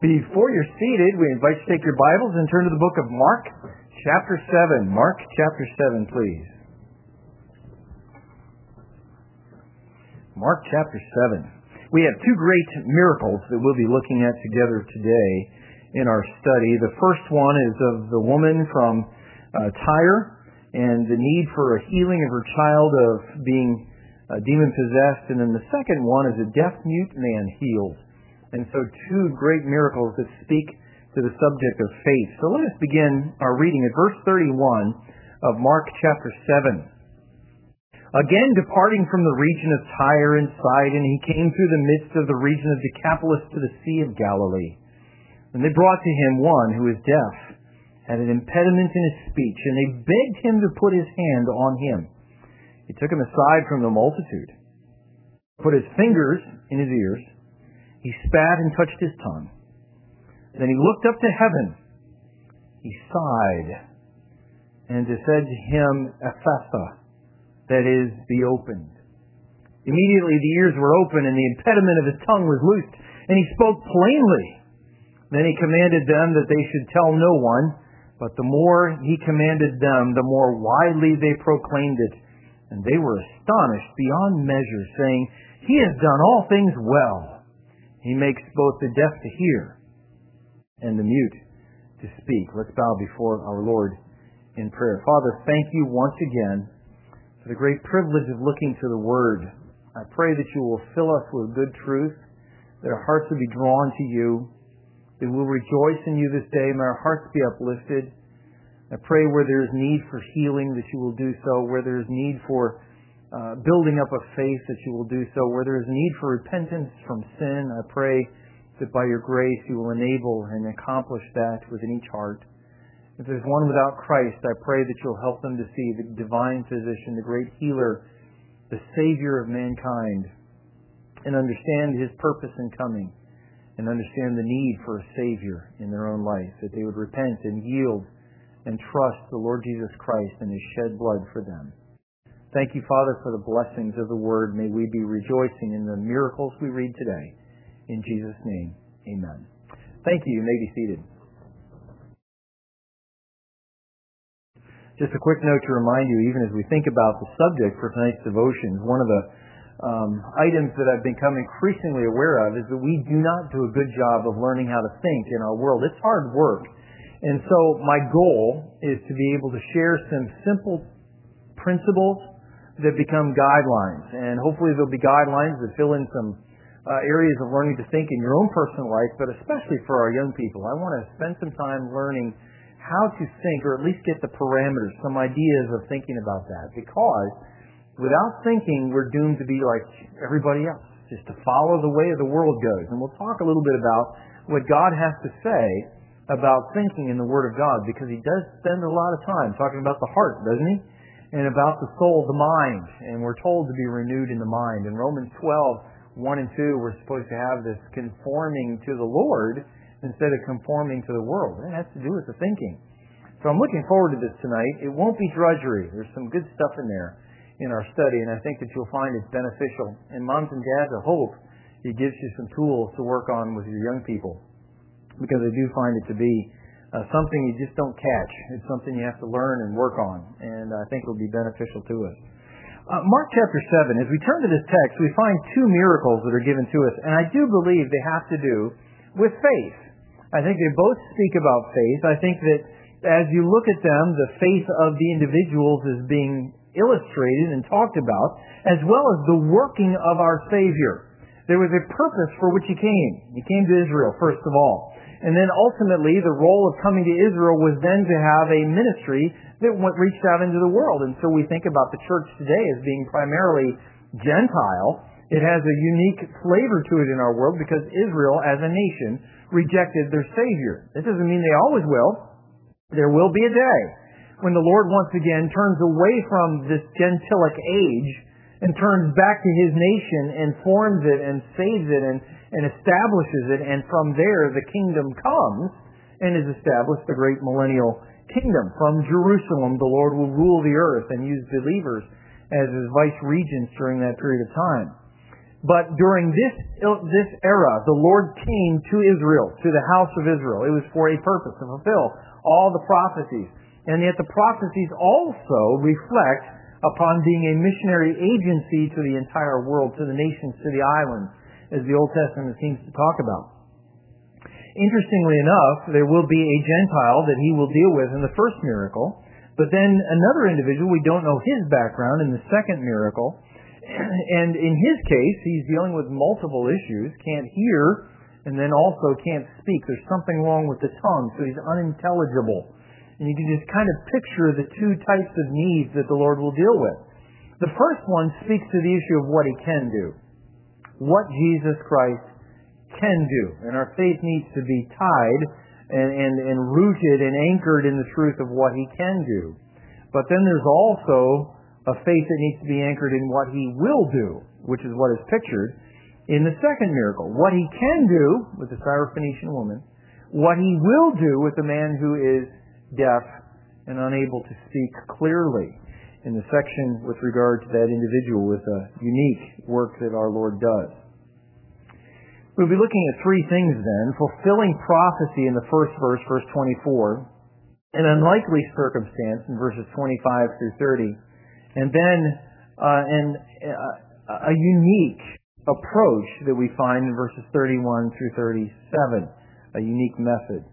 Before you're seated, we invite you to take your Bibles and turn to the book of Mark, chapter 7. Mark, chapter 7, please. Mark, chapter 7. We have two great miracles that we'll be looking at together today in our study. The first one is of the woman from Tyre and the need for a healing of her child of being demon-possessed. And then the second one is a deaf-mute man healed. And so two great miracles that speak to the subject of faith. So let us begin our reading at verse 31 of Mark chapter 7. Again, departing from the region of Tyre and Sidon, he came through the midst of the region of Decapolis to the Sea of Galilee. And they brought to him one who was deaf, had an impediment in his speech, and they begged him to put his hand on him. He took him aside from the multitude, put his fingers in his ears, he spat and touched his tongue. Then he looked up to heaven. He sighed and said to him, Ephphatha, that is, be opened. Immediately the ears were open and the impediment of his tongue was loosed, and he spoke plainly. Then he commanded them that they should tell no one, but the more he commanded them, the more widely they proclaimed it. And they were astonished beyond measure, saying, He has done all things well. He makes both the deaf to hear and the mute to speak. Let's bow before our Lord in prayer. Father, thank you once again for the great privilege of looking to the Word. I pray that you will fill us with good truth, that our hearts will be drawn to you, that we'll rejoice in you this day. May our hearts be uplifted. I pray where there is need for healing that you will do so, where there is need for building up of faith that you will do so. Where there is need for repentance from sin, I pray that by your grace you will enable and accomplish that within each heart. If there's one without Christ, I pray that you'll help them to see the divine physician, the great healer, the Savior of mankind, and understand his purpose in coming, and understand the need for a Savior in their own life, that they would repent and yield and trust the Lord Jesus Christ and his shed blood for them. Thank you, Father, for the blessings of the Word. May we be rejoicing in the miracles we read today. In Jesus' name, amen. Thank you. You may be seated. Just a quick note to remind you, even as we think about the subject for tonight's devotions, one of the items that I've become increasingly aware of is that we do not do a good job of learning how to think in our world. It's hard work. And so my goal is to be able to share some simple principles that become guidelines, and hopefully there'll be guidelines that fill in some areas of learning to think in your own personal life, but especially for our young people. I want to spend some time learning how to think, or at least get the parameters, some ideas of thinking about that, because without thinking, we're doomed to be like everybody else, just to follow the way the world goes. And we'll talk a little bit about what God has to say about thinking in the Word of God, because he does spend a lot of time talking about the heart, doesn't he? And about the soul, the mind. And we're told to be renewed in the mind. In Romans 12, 1 and 2, we're supposed to have this conforming to the Lord instead of conforming to the world. That has to do with the thinking. So I'm looking forward to this tonight. It won't be drudgery. There's some good stuff in there in our study, and I think that you'll find it's beneficial. And moms and dads, I hope it gives you some tools to work on with your young people, because I do find it to be something you just don't catch. It's something you have to learn and work on, and I think it will be beneficial to us. Mark chapter 7, as we turn to this text, we find two miracles that are given to us, and I do believe they have to do with faith. I think they both speak about faith. I think that as you look at them, the faith of the individuals is being illustrated and talked about, as well as the working of our Savior. There was a purpose for which he came. He came to Israel, first of all. And then ultimately, the role of coming to Israel was then to have a ministry that reached out into the world. And so we think about the church today as being primarily Gentile. It has a unique flavor to it in our world because Israel, as a nation, rejected their Savior. This doesn't mean they always will. There will be a day when the Lord once again turns away from this Gentilic age and turns back to his nation and forms it and saves it and establishes it, and from there the kingdom comes and is established, the great millennial kingdom. From Jerusalem the Lord will rule the earth and use believers as his vice regents during that period of time. But during this era, the Lord came to Israel, to the house of Israel. It was for a purpose, to fulfill all the prophecies. And yet the prophecies also reflect upon being a missionary agency to the entire world, to the nations, to the islands, as the Old Testament seems to talk about. Interestingly enough, there will be a Gentile that he will deal with in the first miracle, but then another individual, we don't know his background, in the second miracle. And in his case, he's dealing with multiple issues, can't hear, and then also can't speak. There's something wrong with the tongue, so he's unintelligible. And you can just kind of picture the two types of needs that the Lord will deal with. The first one speaks to the issue of what He can do, what Jesus Christ can do. And our faith needs to be tied and rooted and anchored in the truth of what He can do. But then there's also a faith that needs to be anchored in what He will do, which is what is pictured in the second miracle. What He can do with the Syrophoenician woman, what He will do with the man who is deaf and unable to speak clearly, in the section with regard to that individual with a unique work that our Lord does. We'll be looking at three things then: fulfilling prophecy in the first verse, verse 24, an unlikely circumstance in verses 25 through 30, and then a unique approach that we find in verses 31 through 37, a unique method.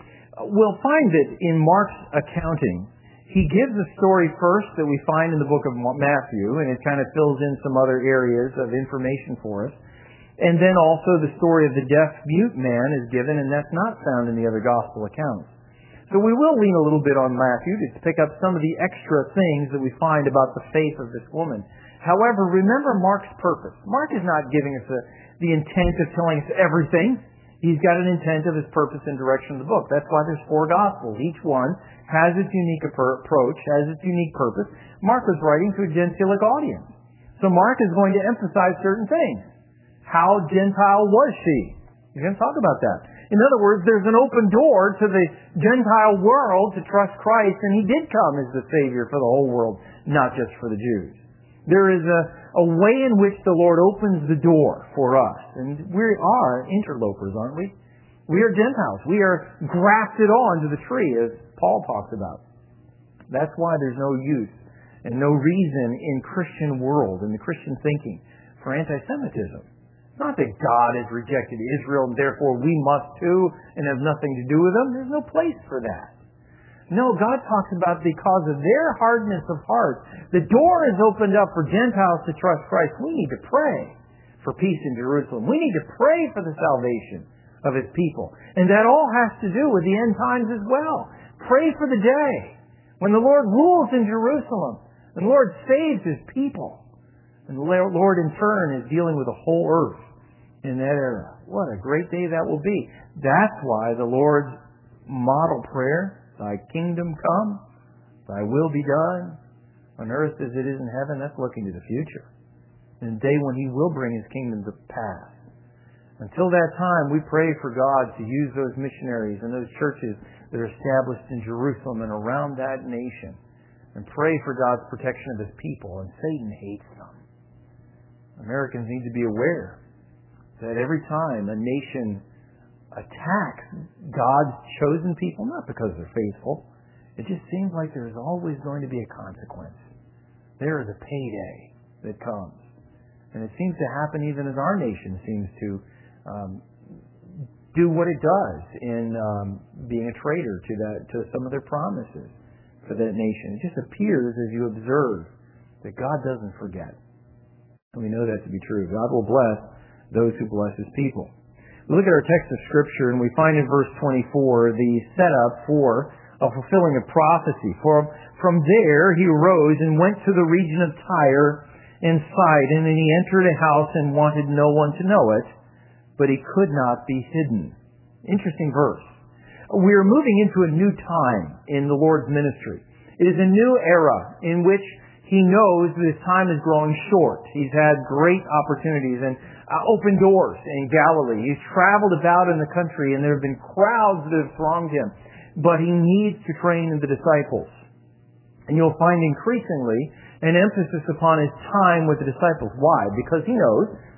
We'll find that in Mark's accounting, he gives a story first that we find in the book of Matthew, and it kind of fills in some other areas of information for us. And then also the story of the deaf-mute man is given, and that's not found in the other gospel accounts. So we will lean a little bit on Matthew to pick up some of the extra things that we find about the faith of this woman. However, remember Mark's purpose. Mark is not giving us the intent of telling us everything. He's got an intent of his purpose and direction of the book. That's why there's 4 Gospels. Each one has its unique approach, has its unique purpose. Mark was writing to a Gentilic audience. So Mark is going to emphasize certain things. How Gentile was she? He's going to talk about that. In other words, there's an open door to the Gentile world to trust Christ, and He did come as the Savior for the whole world, not just for the Jews. There is a way in which the Lord opens the door for us. And we are interlopers, aren't we? We are Gentiles. We are grafted onto the tree, as Paul talks about. That's why there's no use and no reason in Christian world, in the Christian thinking, for anti-Semitism. It's not that God has rejected Israel and therefore we must too and have nothing to do with them. There's no place for that. No, God talks about because of their hardness of heart, the door is opened up for Gentiles to trust Christ. We need to pray for peace in Jerusalem. We need to pray for the salvation of His people. And that all has to do with the end times as well. Pray for the day when the Lord rules in Jerusalem and the Lord saves His people. And the Lord in turn is dealing with the whole earth in that era. What a great day that will be. That's why the Lord's model prayer, Thy kingdom come, Thy will be done, on earth as it is in heaven, that's looking to the future. And the day when He will bring His kingdom to pass. Until that time, we pray for God to use those missionaries and those churches that are established in Jerusalem and around that nation. And pray for God's protection of His people. And Satan hates them. Americans need to be aware that every time a nation attacks God's chosen people, not because they're faithful, it just seems like there's always going to be a consequence. There is a payday that comes. And it seems to happen even as our nation seems to do what it does in being a traitor to some of their promises for that nation. It just appears as you observe that God doesn't forget. And we know that to be true. God will bless those who bless His people. We look at our text of Scripture and we find in verse 24 the setup for a fulfilling of prophecy. From there he arose and went to the region of Tyre and Sidon, and he entered a house and wanted no one to know it, but he could not be hidden. Interesting verse. We are moving into a new time in the Lord's ministry. It is a new era in which He knows that His time is growing short. He's had great opportunities and open doors in Galilee. He's traveled about in the country and there have been crowds that have thronged Him. But He needs to train the disciples. And you'll find increasingly an emphasis upon His time with the disciples. Why? Because He knows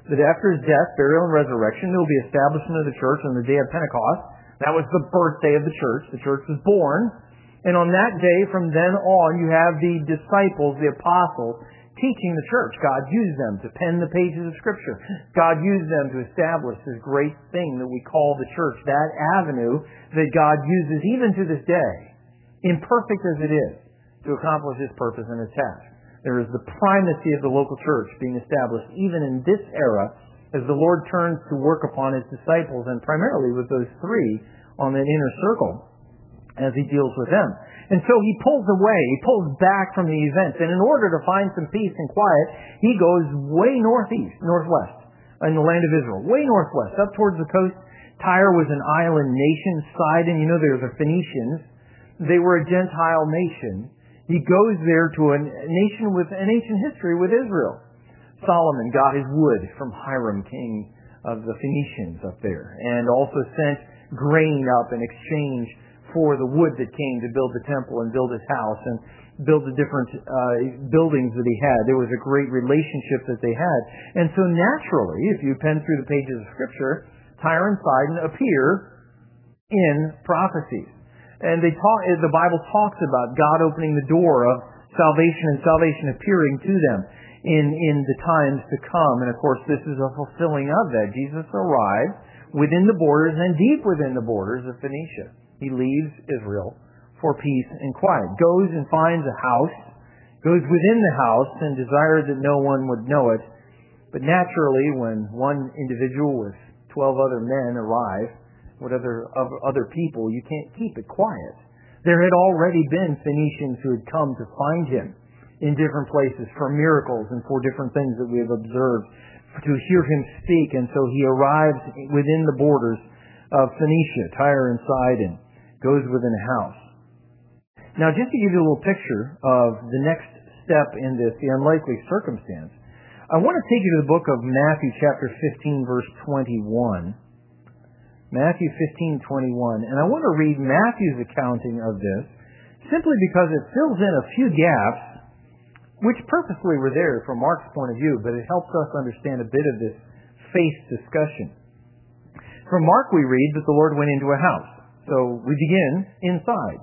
that after his death, burial, and resurrection, there will be establishment of the church on the day of Pentecost. That was the birthday of the church. The church was born. And on that day, from then on, you have the disciples, the apostles, teaching the church. God used them to pen the pages of Scripture. God used them to establish this great thing that we call the church, that avenue that God uses even to this day, imperfect as it is, to accomplish His purpose and His task. There is the primacy of the local church being established even in this era as the Lord turns to work upon His disciples, and primarily with those three on that inner circle as He deals with them. And so He pulls away, He pulls back from the events, and in order to find some peace and quiet, He goes way northwest, in the land of Israel, way northwest, up towards the coast. Tyre was an island nation. Sidon, there were the Phoenicians. They were a Gentile nation. He goes there to a nation with an ancient history with Israel. Solomon got his wood from Hiram, king of the Phoenicians up there, and also sent grain up in exchange for the wood that came to build the temple and build his house and build the different buildings that he had. There was a great relationship that they had. And so naturally, if you pen through the pages of Scripture, Tyre and Sidon appear in prophecies. And the Bible talks about God opening the door of salvation and salvation appearing to them in the times to come. And of course, this is a fulfilling of that. Jesus arrived within the borders and deep within the borders of Phoenicia. He leaves Israel for peace and quiet. Goes and finds a house, goes within the house and desires that no one would know it. But naturally, when one individual with 12 other men arrive, with other people, you can't keep it quiet. There had already been Phoenicians who had come to find him in different places for miracles and for different things that we have observed, to hear him speak. And so he arrives within the borders of Phoenicia, Tyre and Sidon, goes within a house. Now, just to give you a little picture of the next step in this, the unlikely circumstance, I want to take you to the book of Matthew chapter 15, verse 21. Matthew 15:21, and I want to read Matthew's accounting of this simply because it fills in a few gaps which purposely were there from Mark's point of view, but it helps us understand a bit of this faith discussion. From Mark we read that the Lord went into a house. So we begin inside.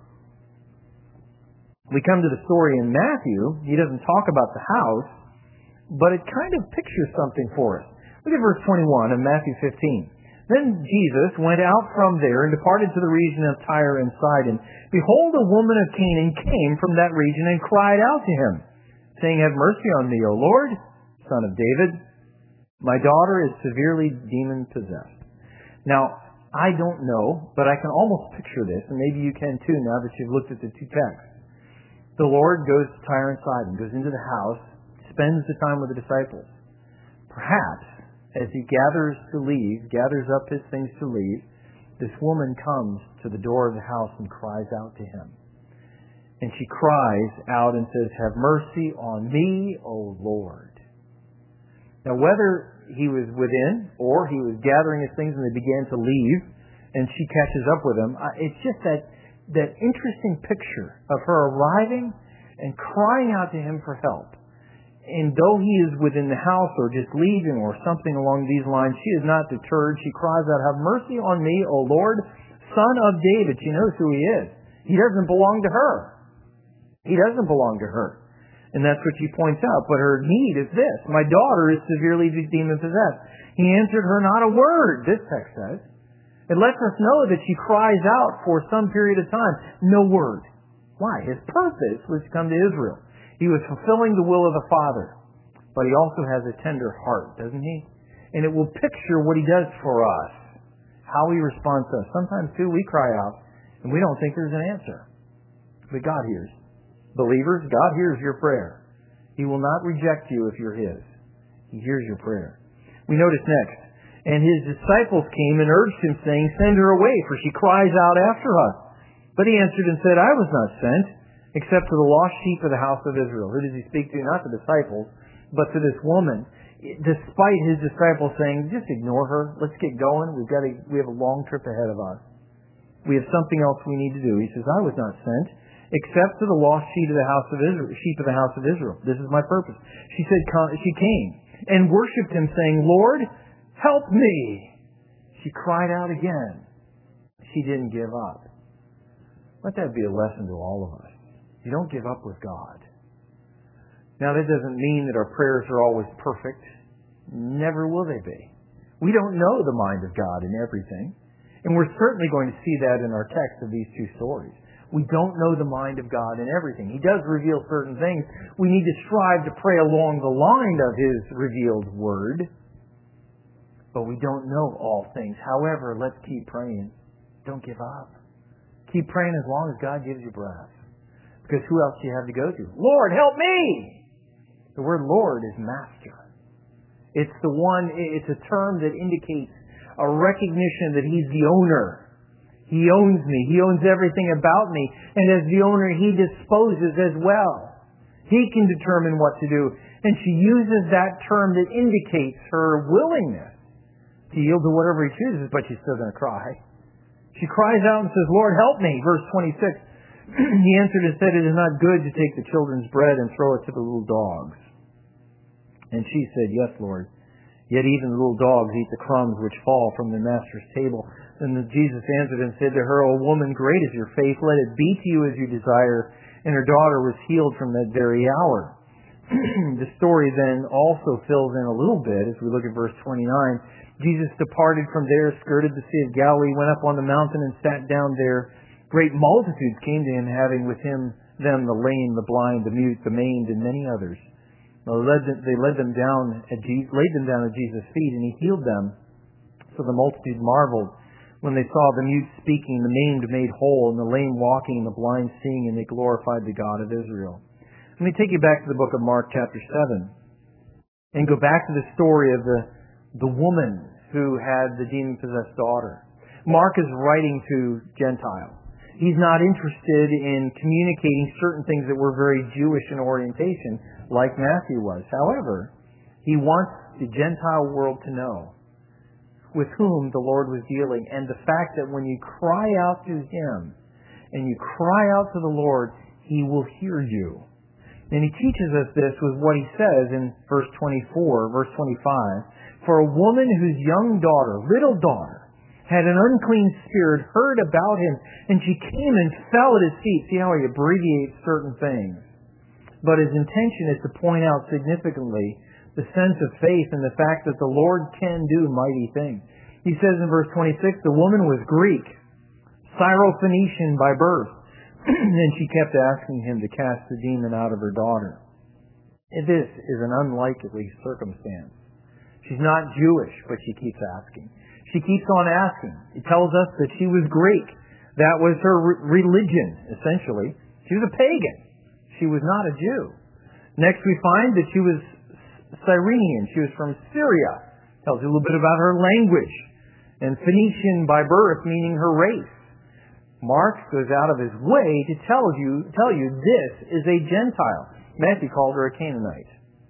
We come to the story in Matthew. He doesn't talk about the house, but it kind of pictures something for us. Look at verse 21 of Matthew 15. Then Jesus went out from there and departed to the region of Tyre and Sidon. Behold, a woman of Canaan came from that region and cried out to him, saying, Have mercy on me, O Lord, Son of David. My daughter is severely demon-possessed. Now, I don't know, but I can almost picture this, and maybe you can too now that you've looked at the two texts. The Lord goes to Tyre and Sidon, goes into the house, spends the time with the disciples. Perhaps, as he gathers up his things to leave, this woman comes to the door of the house and cries out to him. And she cries out and says, Have mercy on me, O Lord. Now, whether he was within or he was gathering his things and they began to leave and she catches up with him, it's just that interesting picture of her arriving and crying out to him for help. And though he is within the house or just leaving or something along these lines, she is not deterred. She cries out, Have mercy on me, O Lord, Son of David. She knows who he is. He doesn't belong to her. He doesn't belong to her. And that's what she points out. But her need is this. My daughter is severely demon-possessed. He answered her not a word, this text says. It lets us know that she cries out for some period of time. No word. Why? His purpose was to come to Israel. He was fulfilling the will of the Father. But he also has a tender heart, doesn't he? And it will picture what he does for us. How he responds to us. Sometimes, too, we cry out and we don't think there's an answer. But God hears. Believers, God hears your prayer. He will not reject you if you're His. He hears your prayer. We notice next, and His disciples came and urged Him, saying, Send her away, for she cries out after us. But He answered and said, I was not sent, except to the lost sheep of the house of Israel. Who does He speak to? Not the disciples, but to this woman. Despite His disciples saying, just ignore her, let's get going, we have a long trip ahead of us. We have something else we need to do. He says, I was not sent, except to the lost sheep of the house of Israel. This is my purpose. She said, she came, and worshipped Him, saying, Lord, help me. She cried out again. She didn't give up. Let that be a lesson to all of us. You don't give up with God. Now, that doesn't mean that our prayers are always perfect. Never will they be. We don't know the mind of God in everything. And we're certainly going to see that in our text of these two stories. We don't know the mind of God in everything. He does reveal certain things. We need to strive to pray along the line of His revealed Word. But we don't know all things. However, let's keep praying. Don't give up. Keep praying as long as God gives you breath. Because who else do you have to go to? Lord, help me! The word Lord is master. It's a term that indicates a recognition that He's the owner. He owns me. He owns everything about me. And as the owner, He disposes as well. He can determine what to do. And she uses that term that indicates her willingness to yield to whatever He chooses, but she's still going to cry. She cries out and says, Lord, help me. Verse 26. He answered and said, It is not good to take the children's bread and throw it to the little dogs. And she said, Yes, Lord. Yet even the little dogs eat the crumbs which fall from the master's table. And Jesus answered and said to her, O woman, great is your faith. Let it be to you as you desire. And her daughter was healed from that very hour. The story then also fills in a little bit as we look at verse 29. Jesus departed from there, skirted the Sea of Galilee, went up on the mountain and sat down there. Great multitudes came to Him, having with them the lame, the blind, the mute, the maimed, and many others. They laid them down at Jesus' feet, and He healed them. So the multitude marveled when they saw the mute speaking, the maimed made whole, and the lame walking, and the blind seeing, and they glorified the God of Israel. Let me take you back to the book of Mark chapter 7 and go back to the story of the woman who had the demon-possessed daughter. Mark is writing to Gentiles. He's not interested in communicating certain things that were very Jewish in orientation, like Matthew was. However, he wants the Gentile world to know with whom the Lord was dealing, and the fact that when you cry out to Him and you cry out to the Lord, He will hear you. And He teaches us this with what He says in verse 25. For a woman whose young daughter, little daughter, had an unclean spirit, heard about Him, and she came and fell at His feet. See how He abbreviates certain things. But His intention is to point out significantly the sense of faith and the fact that the Lord can do mighty things. He says in verse 26, the woman was Greek, Syrophoenician by birth, and she kept asking Him to cast the demon out of her daughter. This is an unlikely circumstance. She's not Jewish, but she keeps asking. She keeps on asking. It tells us that she was Greek. That was her religion, essentially. She was a pagan. She was not a Jew. Next we find that she was Cyrenian. She was from Syria. Tells you a little bit about her language. And Phoenician by birth, meaning her race. Mark goes out of his way to tell you this is a Gentile. Matthew called her a Canaanite.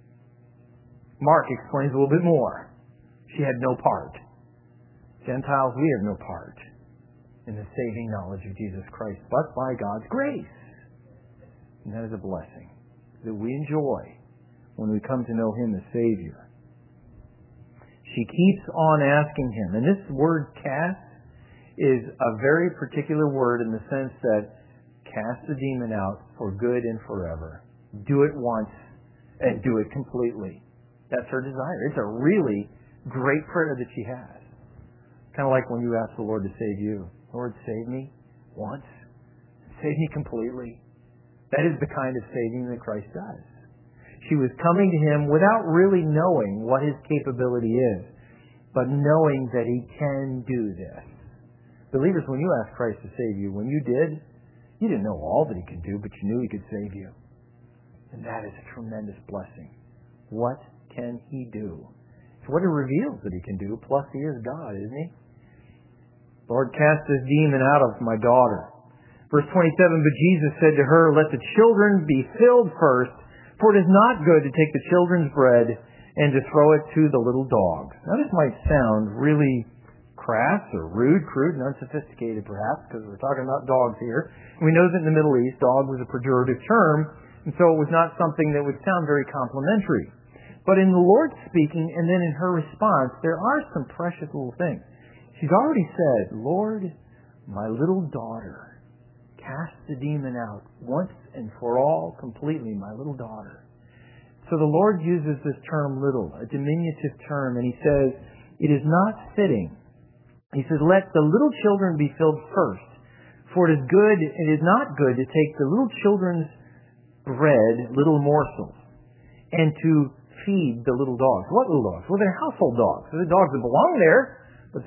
Mark explains a little bit more. She had no part. Gentiles, we have no part in the saving knowledge of Jesus Christ, but by God's grace. And that is a blessing that we enjoy when we come to know Him as Savior. She keeps on asking Him. And this word cast is a very particular word in the sense that cast the demon out for good and forever. Do it once and do it completely. That's her desire. It's a really great prayer that she has. Kind of like when you ask the Lord to save you. Lord, save me once. Save me completely. That is the kind of saving that Christ does. She was coming to Him without really knowing what His capability is, but knowing that He can do this. Believers, when you asked Christ to save you, when you did, you didn't know all that He could do, but you knew He could save you. And that is a tremendous blessing. What can He do? It's what He reveals that He can do, plus He is God, isn't He? Lord, cast this demon out of my daughter. Verse 27, but Jesus said to her, let the children be filled first, for it is not good to take the children's bread and to throw it to the little dogs. Now this might sound really crass or rude, crude, and unsophisticated perhaps, because we're talking about dogs here. We know that in the Middle East, dog was a pejorative term, and so it was not something that would sound very complimentary. But in the Lord speaking, and then in her response, there are some precious little things. She's already said, Lord, my little daughter, cast the demon out once and for all, completely, my little daughter. So the Lord uses this term little, a diminutive term, and He says, it is not fitting. He says, let the little children be filled first, for it is not good to take the little children's bread, little morsels, and to feed the little dogs. What little dogs? Well, they're household dogs. They're the dogs that belong there, but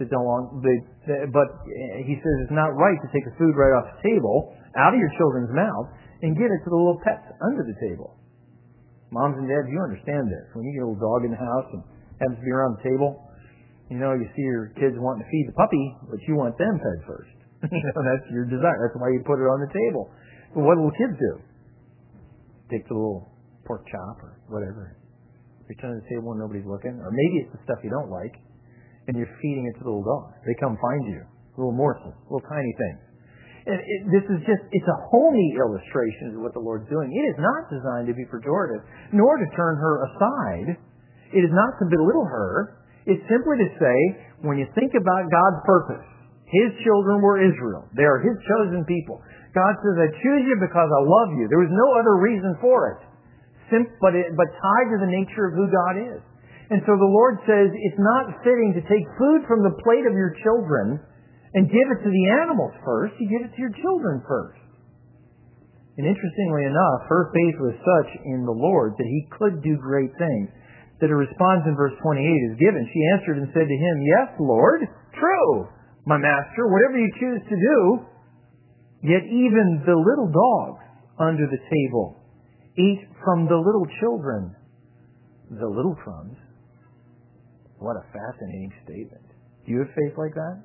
He says it's not right to take the food right off the table, out of your children's mouth, and give it to the little pets under the table. Moms and dads, you understand this. When you get a little dog in the house and happens to be around the table, you see your kids wanting to feed the puppy, but you want them fed first. That's your desire. That's why you put it on the table. But what do little kids do? Take the little pork chop or whatever, reach under the table when nobody's looking, or maybe it's the stuff you don't like, and you're feeding it to the little dogs. They come find you, little morsels, little tiny things. And it's a homey illustration of what the Lord's doing. It is not designed to be pejorative, nor to turn her aside. It is not to belittle her. It's simply to say, when you think about God's purpose, His children were Israel. They are His chosen people. God says, I choose you because I love you. There was no other reason for it. But tied to the nature of who God is. And so the Lord says, it's not fitting to take food from the plate of your children and give it to the animals first. You give it to your children first. And interestingly enough, her faith was such in the Lord that He could do great things, that a response in verse 28 is given. She answered and said to Him, yes, Lord, true, my master, whatever you choose to do. Yet even the little dogs under the table eat from the little children the little crumbs. What a fascinating statement. Do you have faith like that?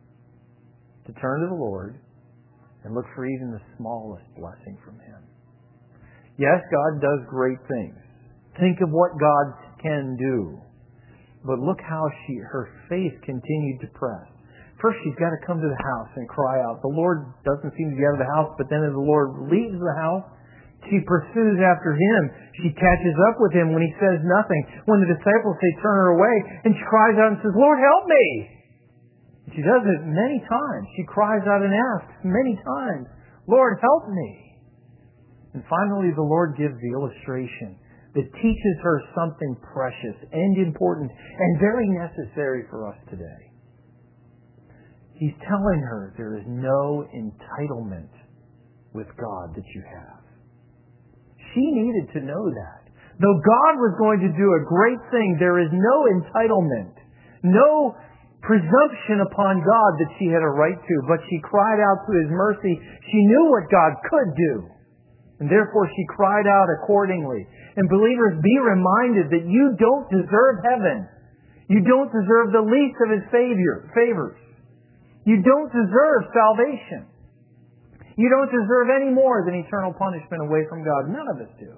To turn to the Lord and look for even the smallest blessing from Him. Yes, God does great things. Think of what God can do. But look how her faith continued to press. First, she's got to come to the house and cry out. The Lord doesn't seem to be out of the house, but then as the Lord leaves the house, she pursues after Him. She catches up with Him when He says nothing. When the disciples say, turn her away, and she cries out and says, Lord, help me! She does it many times. She cries out and asks many times, Lord, help me! And finally, the Lord gives the illustration that teaches her something precious and important and very necessary for us today. He's telling her there is no entitlement with God that you have. She needed to know that. Though God was going to do a great thing, there is no entitlement, no presumption upon God that she had a right to, but she cried out to His mercy. She knew what God could do, and therefore she cried out accordingly. And believers, be reminded that you don't deserve heaven. You don't deserve the least of His favors. You don't deserve salvation. You don't deserve any more than eternal punishment away from God. None of us do.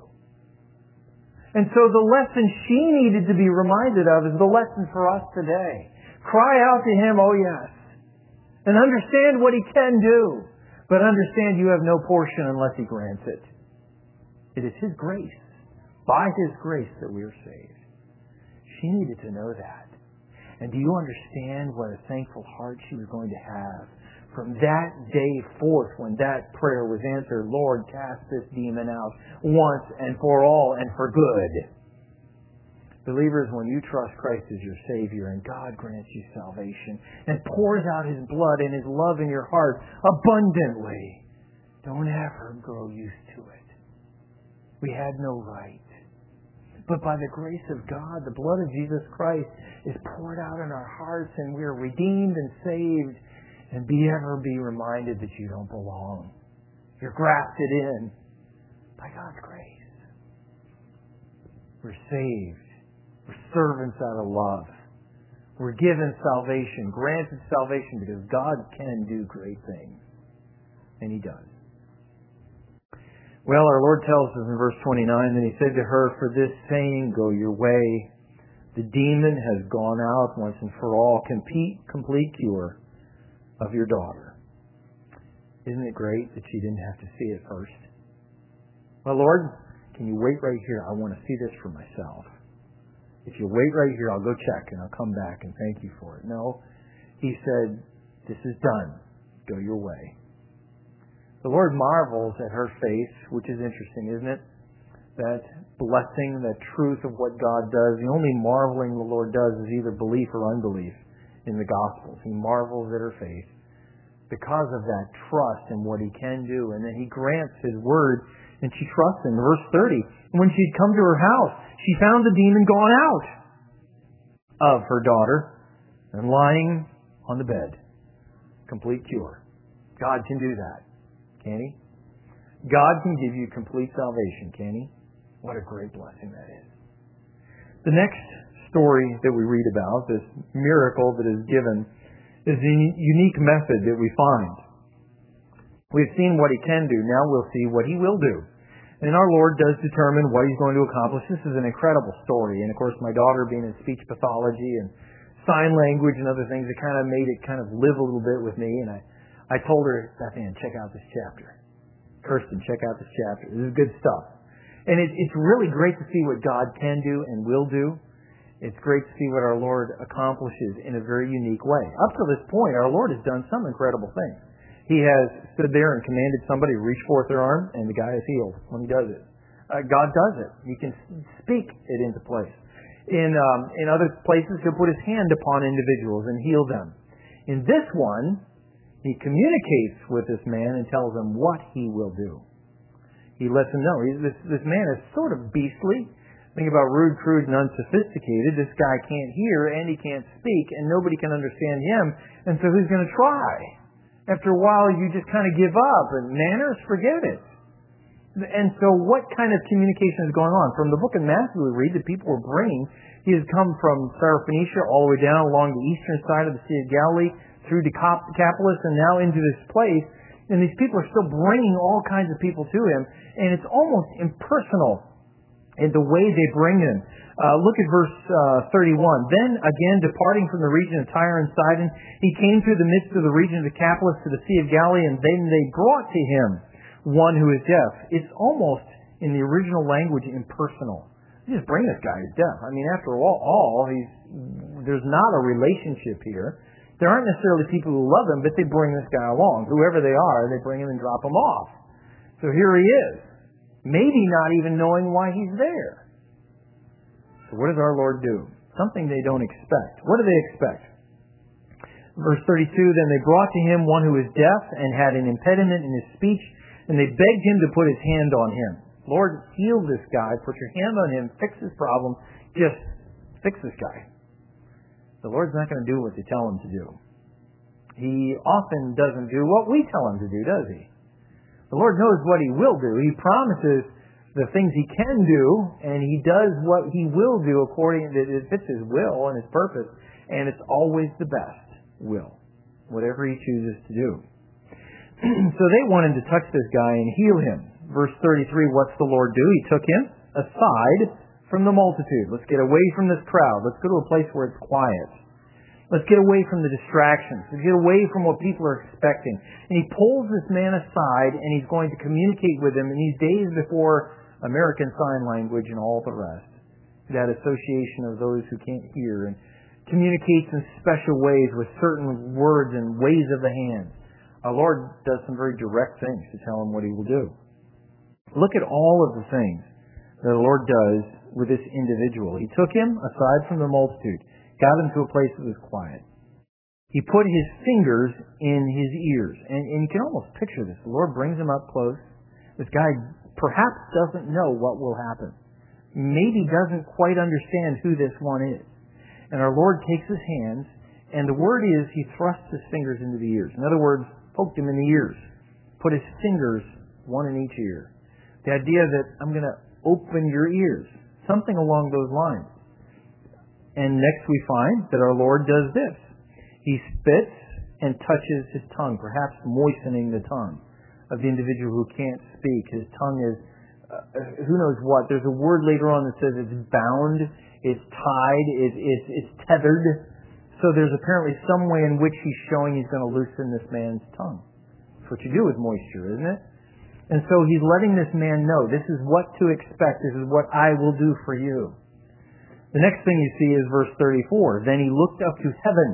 And so the lesson she needed to be reminded of is the lesson for us today. Cry out to Him, oh yes, and understand what He can do. But understand you have no portion unless He grants it. It is His grace, by His grace, that we are saved. She needed to know that. And do you understand what a thankful heart she was going to have from that day forth when that prayer was answered? Lord, cast this demon out once and for all and for good. Believers, when you trust Christ as your Savior and God grants you salvation and pours out His blood and His love in your heart abundantly, don't ever grow used to it. We had no right. But by the grace of God, the blood of Jesus Christ is poured out in our hearts and we are redeemed and saved. And ever be reminded that you don't belong. You're grafted in by God's grace. We're saved. We're servants out of love. We're given salvation, granted salvation, because God can do great things. And He does. Well, our Lord tells us in verse 29, then He said to her, for this saying, go your way. The demon has gone out once and for all. Complete cure of your daughter. Isn't it great that she didn't have to see it first? Well, Lord, can you wait right here? I want to see this for myself. If you wait right here, I'll go check and I'll come back and thank you for it. No, he said, this is done. Go your way. The Lord marvels at her faith, which is interesting, isn't it? That blessing, that truth of what God does. The only marveling the Lord does is either belief or unbelief in the Gospels. He marvels at her faith because of that trust in what He can do. And then He grants His word, and she trusts Him. Verse 30, when she'd come to her house, she found the demon gone out of her daughter and lying on the bed. Complete cure. God can do that, can He? God can give you complete salvation, can He? What a great blessing that is. The next story that we read about, this miracle that is given, is a unique method that we find. We've seen what He can do. Now we'll see what He will do. And our Lord does determine what He's going to accomplish. This is an incredible story. And of course, my daughter being in speech pathology and sign language and other things, it kind of made it kind of live a little bit with me. And I told her, Beth-Ann, check out this chapter. Kirsten, check out this chapter. This is good stuff. And it's really great to see what God can do and will do. It's great to see what our Lord accomplishes in a very unique way. Up to this point, our Lord has done some incredible things. He has stood there and commanded somebody to reach forth their arm, and the guy is healed when He does it. God does it. He can speak it into place. In other places, He'll put His hand upon individuals and heal them. In this one, He communicates with this man and tells him what He will do. He lets him know. This man is sort of beastly. Think about rude, crude, and unsophisticated. This guy can't hear and he can't speak, and nobody can understand him. And so who's going to try? After a while, you just kind of give up. And manners, forget it. And so what kind of communication is going on? From the book of Matthew, we read that people were bringing. He has come from Syrophoenicia all the way down along the eastern side of the Sea of Galilee, through Decapolis, and now into this place. And these people are still bringing all kinds of people to Him. And it's almost impersonal in the way they bring them. Look at verse 31. Then again, departing from the region of Tyre and Sidon, He came through the midst of the region of Decapolis to the Sea of Galilee, and then they brought to Him one who is deaf. It's almost, in the original language, impersonal. You just bring this guy who's deaf. I mean, after all, there's not a relationship here. There aren't necessarily people who love Him, but they bring this guy along. Whoever they are, they bring him and drop him off. So here he is. Maybe not even knowing why he's there. So what does our Lord do? Something they don't expect. What do they expect? Verse 32, then they brought to Him one who is deaf and had an impediment in his speech, and they begged Him to put His hand on him. Lord, heal this guy. Put your hand on him. Fix his problem. Just fix this guy. The Lord's not going to do what you tell Him to do. He often doesn't do what we tell Him to do, does He? The Lord knows what He will do. He promises the things He can do, and He does what He will do according to it fits His will and His purpose, and it's always the best will, whatever He chooses to do. So they wanted to touch this guy and heal him. Verse 33, what's the Lord do? He took him aside from the multitude. Let's get away from this crowd. Let's go to a place where it's quiet. Let's get away from the distractions. Let's get away from what people are expecting. And He pulls this man aside, and He's going to communicate with him in these days before American Sign Language and all the rest. That association of those who can't hear, and communicates in special ways with certain words and ways of the hands. Our Lord does some very direct things to tell him what He will do. Look at all of the things that the Lord does with this individual. He took him aside from the multitude, got him to a place that was quiet. He put His fingers in his ears. And you can almost picture this. The Lord brings him up close. This guy perhaps doesn't know what will happen. Maybe doesn't quite understand who this one is. And our Lord takes his hands, and the word is He thrusts His fingers into the ears. In other words, poked him in the ears. Put His fingers, one in each ear. The idea that I'm going to open your ears. Something along those lines. And next we find that our Lord does this. He spits and touches his tongue, perhaps moistening the tongue of the individual who can't speak. His tongue is, who knows what. There's a word later on that says it's bound, it's tied, it's tethered. So there's apparently some way in which He's showing He's going to loosen this man's tongue. That's what you do with moisture, isn't it? And so He's letting this man know, this is what to expect. This is what I will do for you. The next thing you see is verse 34. Then he looked up to heaven.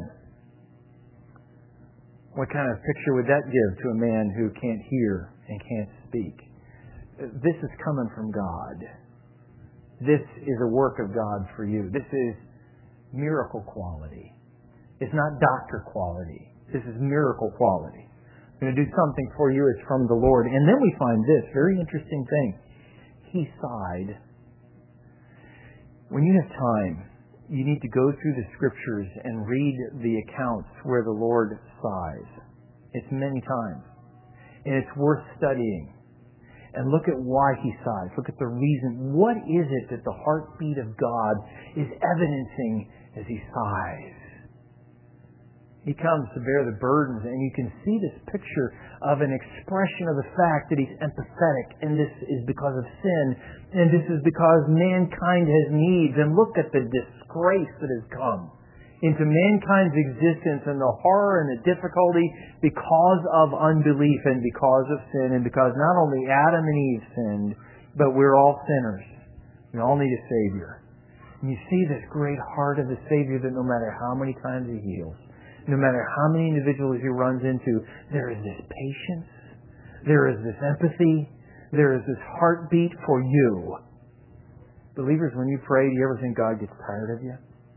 What kind of picture would that give to a man who can't hear and can't speak? This is coming from God. This is a work of God for you. This is miracle quality. It's not doctor quality. This is miracle quality. I'm going to do something for you. It's from the Lord. And then we find this very interesting thing. He sighed. When you have time, you need to go through the Scriptures and read the accounts where the Lord sighs. It's many times. And it's worth studying. And look at why He sighs. Look at the reason. What is it that the heartbeat of God is evidencing as He sighs? He comes to bear the burdens, and you can see this picture of an expression of the fact that He's empathetic, and this is because of sin, and this is because mankind has needs. And look at the disgrace that has come into mankind's existence, and the horror and the difficulty because of unbelief and because of sin, and because not only Adam and Eve sinned, but we're all sinners. We all need a Savior. And you see this great heart of the Savior that no matter how many times He heals, no matter how many individuals He runs into, there is this patience, there is this empathy, there is this heartbeat for you. Believers, when you pray, do you ever think God gets tired of you?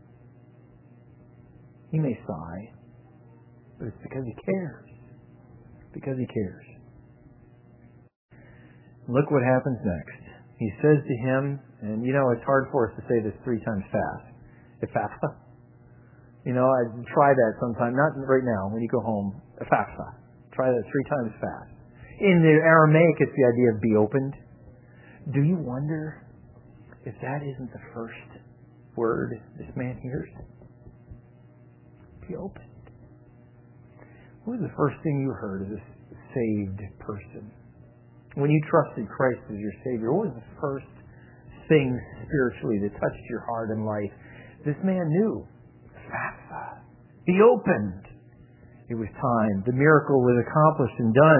He may sigh, but it's because He cares. Because He cares. Look what happens next. He says to him, and it's hard for us to say this 3 times fast. Ephphatha. I try that sometime. Not right now, when you go home. Ephphatha. Try that 3 times fast. In the Aramaic, it's the idea of be opened. Do you wonder if that isn't the first word this man hears? Be opened. What was the first thing you heard of this saved person? When you trusted Christ as your Savior, what was the first thing spiritually that touched your heart and life? This man knew. Be opened. It was time. The miracle was accomplished and done.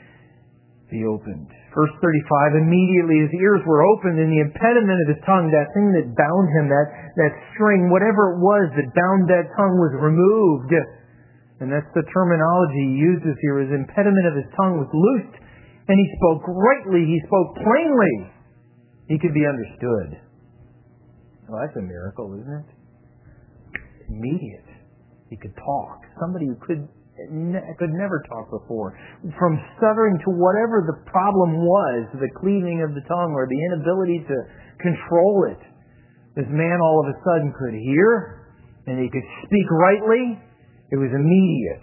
Be opened. Verse 35, immediately his ears were opened and the impediment of his tongue, that thing that bound him, that string, whatever it was that bound that tongue, was removed. And that's the terminology he uses here. His impediment of his tongue was loosed, and he spoke rightly. He spoke plainly. He could be understood. Well, that's a miracle, isn't it? Immediate. He could talk. Somebody who could never talk before. From stuttering to whatever the problem was, the cleaving of the tongue or the inability to control it. This man all of a sudden could hear, and he could speak rightly. It was immediate.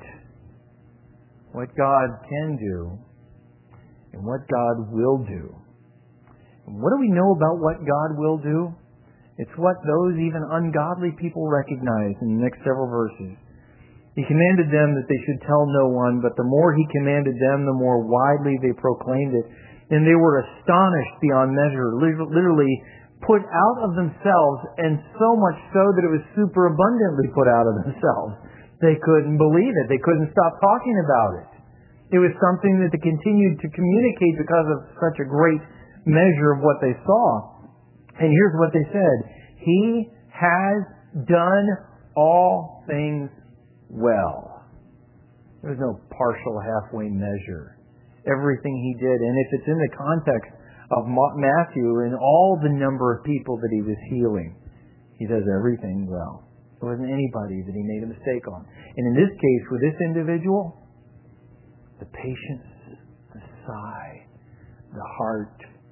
What God can do, and what God will do. And what do we know about what God will do? It's what those even ungodly people recognize in the next several verses. He commanded them that they should tell no one, but the more He commanded them, the more widely they proclaimed it. And they were astonished beyond measure, literally put out of themselves, and so much so that it was superabundantly put out of themselves. They couldn't believe it. They couldn't stop talking about it. It was something that they continued to communicate because of such a great measure of what they saw. And here's what they said. He has done all things well. There was no partial halfway measure. Everything He did. And if it's in the context of Matthew and all the number of people that He was healing, He does everything well. There wasn't anybody that He made a mistake on. And in this case, with this individual, the patience, the sigh, the heart,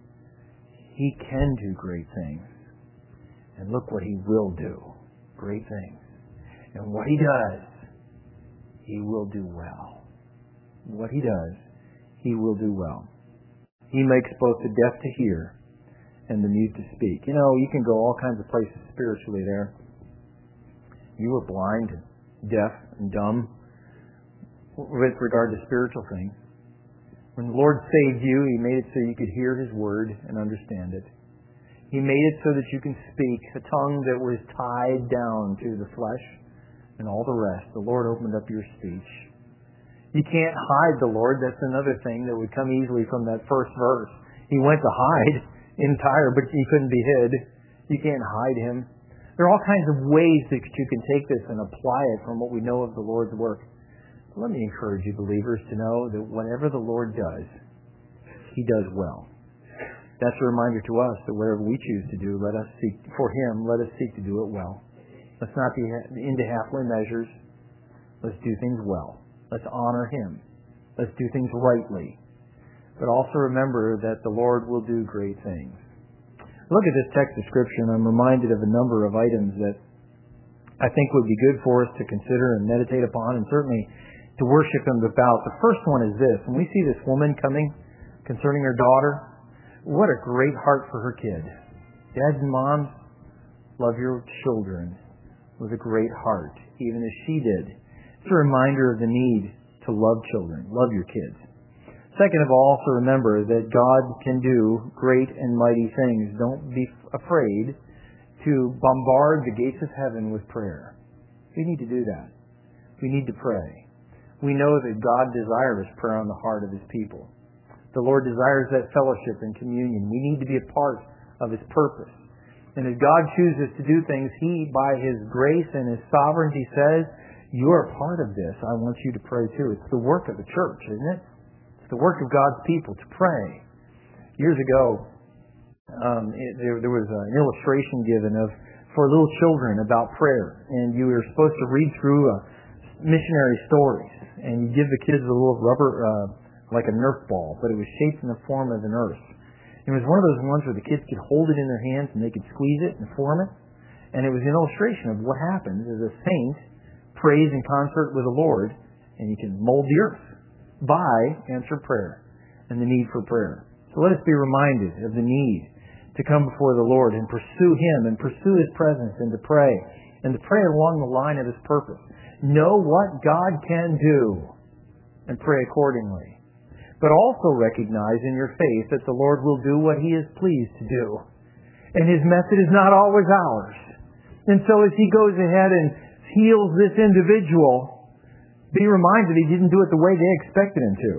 He can do great things. And look what He will do. Great things. And what He does, He will do well. What He does, He will do well. He makes both the deaf to hear and the mute to speak. You can go all kinds of places spiritually there. You were blind, deaf, and dumb with regard to spiritual things. When the Lord saved you, He made it so you could hear His Word and understand it. He made it so that you can speak. A tongue that was tied down to the flesh and all the rest. The Lord opened up your speech. You can't hide the Lord. That's another thing that would come easily from that first verse. He went to hide entire, but He couldn't be hid. You can't hide Him. There are all kinds of ways that you can take this and apply it from what we know of the Lord's work. Let me encourage you, believers, to know that whatever the Lord does, He does well. That's a reminder to us that whatever we choose to do, let us seek to do it well. Let's not be into halfway measures. Let's do things well. Let's honor Him. Let's do things rightly. But also remember that the Lord will do great things. Look at this text of Scripture, and I'm reminded of a number of items that I think would be good for us to consider and meditate upon, and certainly to worship Him about. The first one is this. When we see this woman coming concerning her daughter, what a great heart for her kid. Dads and moms, love your children with a great heart, even as she did. It's a reminder of the need to love children, love your kids. Second of all, also remember that God can do great and mighty things. Don't be afraid to bombard the gates of heaven with prayer. We need to do that. We need to pray. We know that God desires prayer on the heart of His people. The Lord desires that fellowship and communion. We need to be a part of His purpose. And as God chooses to do things, He, by His grace and His sovereignty, says, you are part of this. I want you to pray too. It's the work of the church, isn't it? It's the work of God's people to pray. Years ago, there was an illustration given for little children about prayer. And you were supposed to read through missionary stories. And you give the kids a little rubber, like a Nerf ball, but it was shaped in the form of an earth. It was one of those ones where the kids could hold it in their hands and they could squeeze it and form it. And it was an illustration of what happens as a saint prays in concert with the Lord, and you can mold the earth by answered prayer and the need for prayer. So let us be reminded of the need to come before the Lord and pursue Him and pursue His presence and to pray along the line of His purpose. Know what God can do and pray accordingly. But also recognize in your faith that the Lord will do what He is pleased to do. And His method is not always ours. And so as He goes ahead and heals this individual, be reminded He didn't do it the way they expected Him to.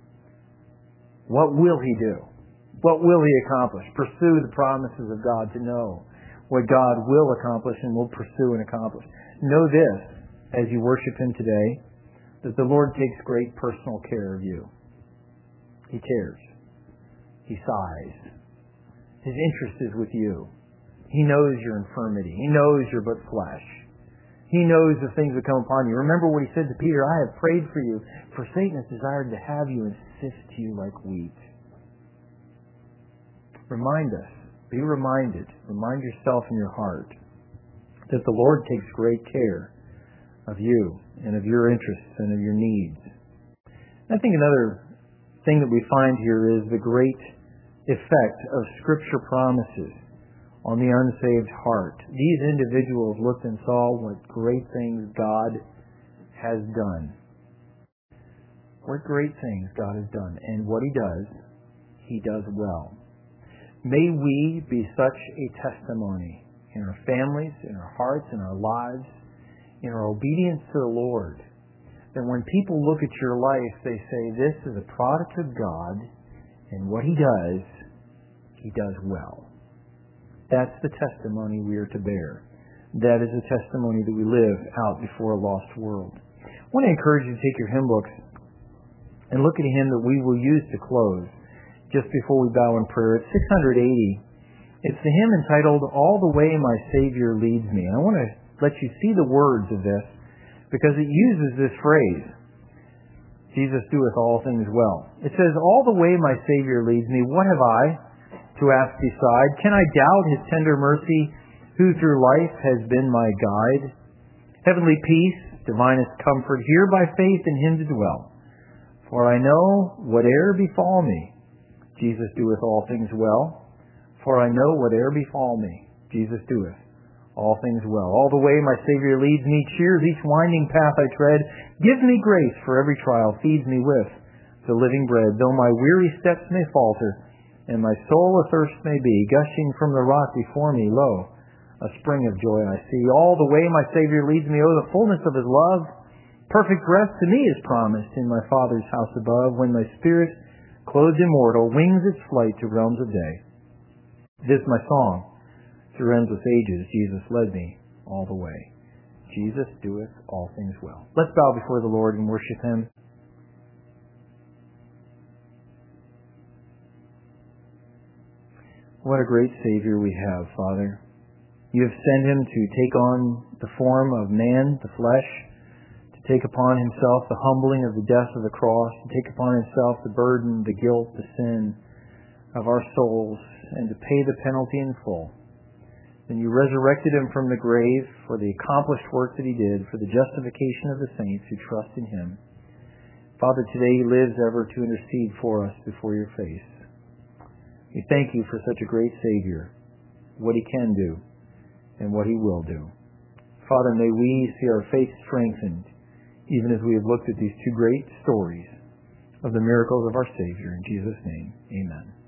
What will He do? What will He accomplish? Pursue the promises of God to know what God will accomplish and will pursue and accomplish. Know this, as you worship Him today, that the Lord takes great personal care of you. He cares. He sighs. His interest is with you. He knows your infirmity. He knows you're but flesh. He knows the things that come upon you. Remember what He said to Peter, I have prayed for you, for Satan has desired to have you and sift you like wheat. Remind us, be reminded, remind yourself in your heart that the Lord takes great care of you and of your interests and of your needs. I think another thing that we find here is the great effect of Scripture promises on the unsaved heart. These individuals looked and saw what great things God has done. What great things God has done. And what He does well. May we be such a testimony in our families, in our hearts, in our lives, in our obedience to the Lord, that when people look at your life, they say, this is a product of God, and what He does well. That's the testimony we are to bear. That is the testimony that we live out before a lost world. I want to encourage you to take your hymn books and look at a hymn that we will use to close just before we bow in prayer. It's 680. It's the hymn entitled, All the Way My Savior Leads Me. And I want to let you see the words of this because it uses this phrase, Jesus doeth all things well. It says, all the way my Savior leads me, what have I to ask beside? Can I doubt His tender mercy, who through life has been my guide? Heavenly peace, divinest comfort, here by faith in Him to dwell. For I know, whate'er befall me, Jesus doeth all things well. For I know, whate'er befall me, Jesus doeth all things well. All the way my Savior leads me, cheers each winding path I tread, gives me grace for every trial, feeds me with the living bread. Though my weary steps may falter, and my soul athirst may be, gushing from the rock before me, lo, a spring of joy I see. All the way my Savior leads me, oh, the fullness of His love. Perfect rest to me is promised in my Father's house above, when my spirit, clothed immortal, wings its flight to realms of day. This my song through endless ages, Jesus led me all the way. Jesus doeth all things well. Let's bow before the Lord and worship Him. What a great Savior we have, Father. You have sent Him to take on the form of man, the flesh, to take upon Himself the humbling of the death of the cross, to take upon Himself the burden, the guilt, the sin of our souls, and to pay the penalty in full. Then you resurrected Him from the grave for the accomplished work that He did, for the justification of the saints who trust in Him. Father, today He lives ever to intercede for us before your face. We thank you for such a great Savior, what He can do, and what He will do. Father, may we see our faith strengthened, even as we have looked at these two great stories of the miracles of our Savior. In Jesus' name, amen.